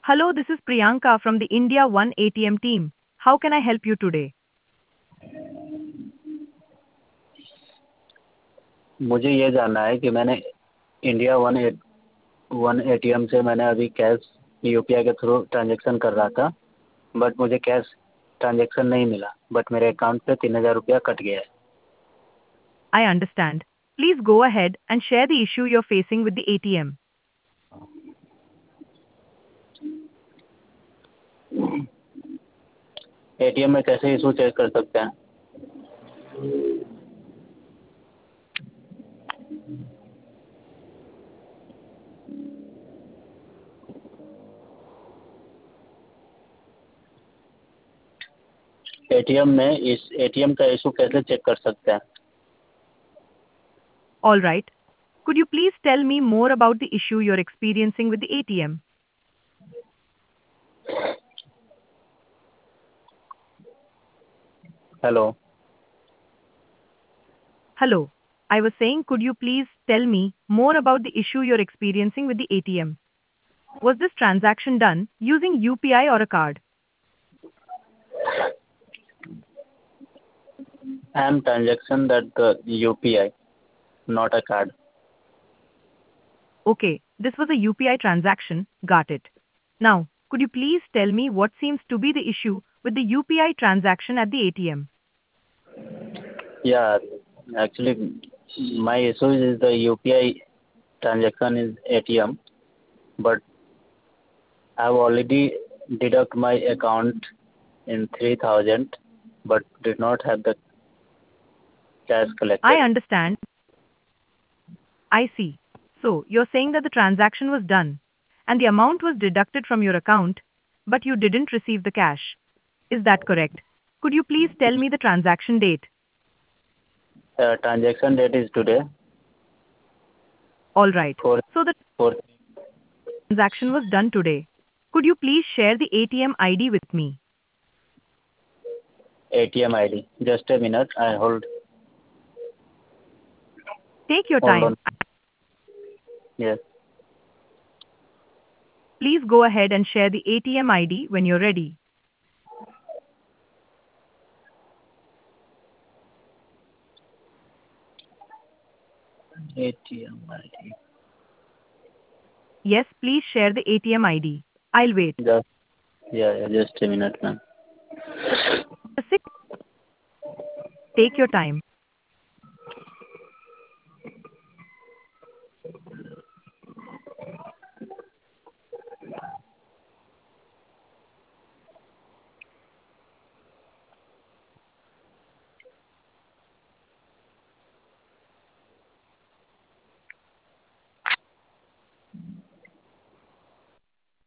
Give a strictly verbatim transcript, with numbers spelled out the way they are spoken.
Hello, this is Priyanka from the India One A T M team. How can I help you today? मुझे ये जानना है कि मैंने India one A one ATM से मैंने अभी कैश यूपीआई के थ्रू ट्रांजैक्शन कर रहा था, बट मुझे कैश ट्रांजैक्शन नहीं मिला, बट मेरे अकाउंट पे तीन हज़ार रुपया कट गया है। I understand. Please go ahead and share the issue you're facing with the A T M. ATM में कैसे इशू चेक कर सकते हैं? एटीएम में इस एटीएम का इशू कैसे चेक कर सकते हैं? All right. Could you please tell me more about the issue you're experiencing with the A T M? Hello. Hello. I was saying, could you please tell me more about the issue you're experiencing with the A T M? Was this transaction done using U P I or a card? I am transaction that UPI, not a card. Okay, this was a U P I transaction. Got it. Now, could you please tell me what seems to be the issue with the U P I transaction at the A T M? Yeah, actually, my issue is the U P I transaction is A T M, but I've already deduct my account in three thousand, but did not have the cash I collected. understand. I see. So, you're saying that the transaction was done and the amount was deducted from your account, but you didn't receive the cash. Is that correct? Could you please tell me the transaction date? Uh, transaction date is today, All right. for So, the for transaction was done today. Could you please share the A T M I D with me? A T M I D. Just a minute, I hold Take your hold time. on. Yes, Please go ahead and share the A T M I D when you're ready. A T M I D. Yes, please share the A T M I D. I'll wait. Just yeah, yeah, just a minute, ma'am. Take your time.